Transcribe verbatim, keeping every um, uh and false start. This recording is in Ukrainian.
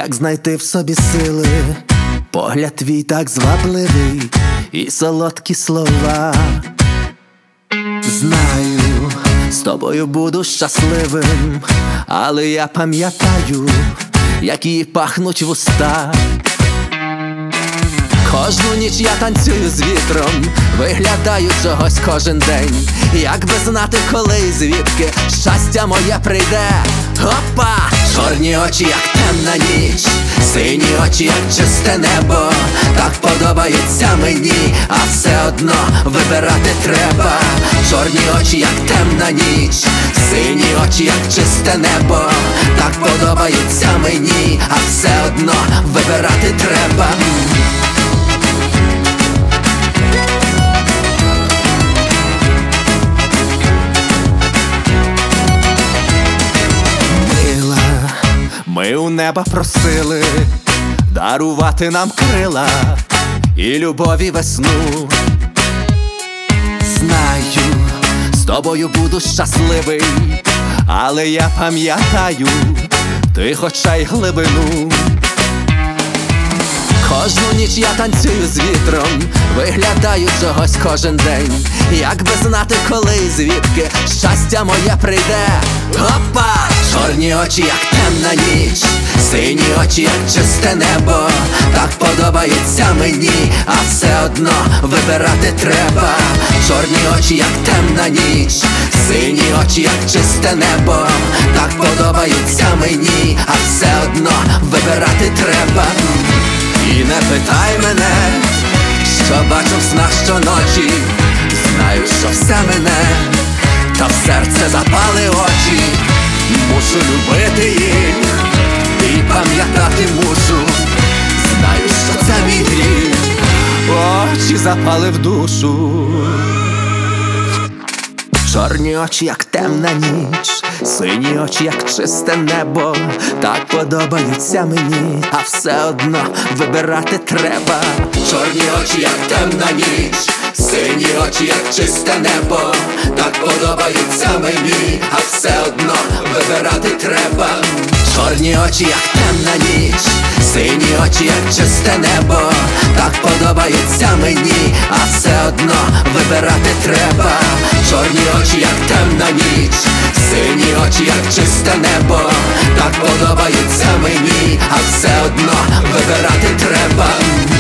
як знайти в собі сили, погляд твій так звабливий і солодкі слова. Знаю, з тобою буду щасливим, але я пам'ятаю, як її пахнуть вуста. Кожну ніч я танцюю з вітром, виглядаю чогось кожен день. Як би знати, коли і звідки щастя моє прийде. Опа! Чорні очі, як темна ніч, сині очі, як чисте небо. Так подобаються мені, а все одно вибирати треба. Чорні очі, як темна ніч, сині очі, як чисте небо. Так подобаються мені, а все одно вибирати треба. Ми у неба просили дарувати нам крила і любові весну. Знаю, з тобою буду щасливий, але я пам'ятаю тих очей глибину. Кожну ніч я танцюю з вітром, виглядаю чогось кожен день. Як би знати, коли і звідки щастя моє прийде. Опа! Чорні очі, як темна ніч, сині очі, як чисте небо. Так подобаються мені, а все одно вибирати треба. Чорні очі, як темна ніч, сині очі, як чисте небо. Так подобаються мені, а все одно вибирати треба. І не питай мене, що бачу в снах щоночі. Знаю, що все мене, та в серце запали очі. Мушу любити їх і пам'ятати мушу. Знаю, що це мій гріх, очі запали в душу. Чорні очі, як темна ніч, сині очі, як чисте небо. Так подобаються мені, а все одно вибирати треба. Чорні очі, як темна ніч, сині очі, як чисте небо. Так подобаються мені, а все одно вибирати треба. Чорні очі, як темна ніч, сині очі, як чисте небо. Так подобаються мені, а все одно вибирати треба. Чорні очі, як темна ніч, сині очі, як чисте небо. Так подобаються мені, а все одно вибирати треба.